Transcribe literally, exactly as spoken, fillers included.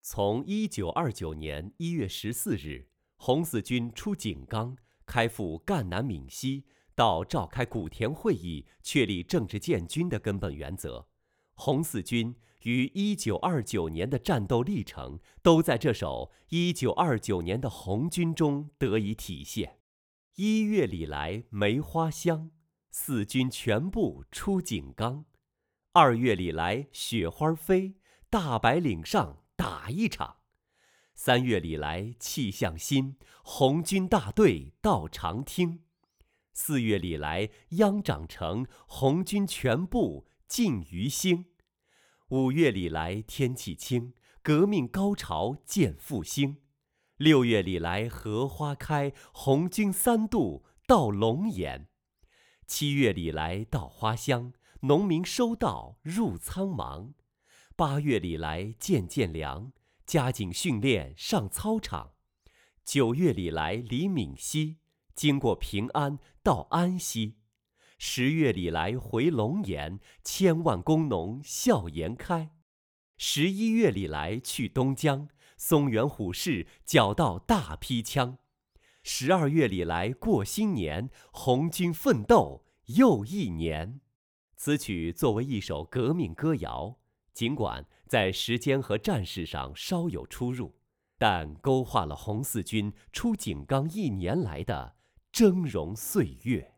从一九二九年一月十四日，红四军出井冈，开赴赣南闽西，到召开古田会议，确立政治建军的根本原则，红四军于一九二九年的战斗历程，都在这首一九二九年的红军中得以体现。一月里来梅花香，四军全部出井冈。二月里来雪花飞，大白岭上打一场。三月里来气象新，红军大队到长汀。四月里来秧长成，红军全部进于兴。五月里来天气清，革命高潮见复兴。六月里来荷花开，红军三渡到龙岩。七月里来稻花香，农民收稻入仓忙。八月里来渐渐凉，加紧训练上操场。九月里来离闽西，经过平安到安溪。十月里来回龙岩，千万工农笑颜开。十一月里来去东江，松原虎市缴到大批枪。十二月里来过新年，红军奋斗又一年。此曲作为一首革命歌谣，尽管在时间和战事上稍有出入，但勾画了红四军出井冈一年来的峥嵘岁月。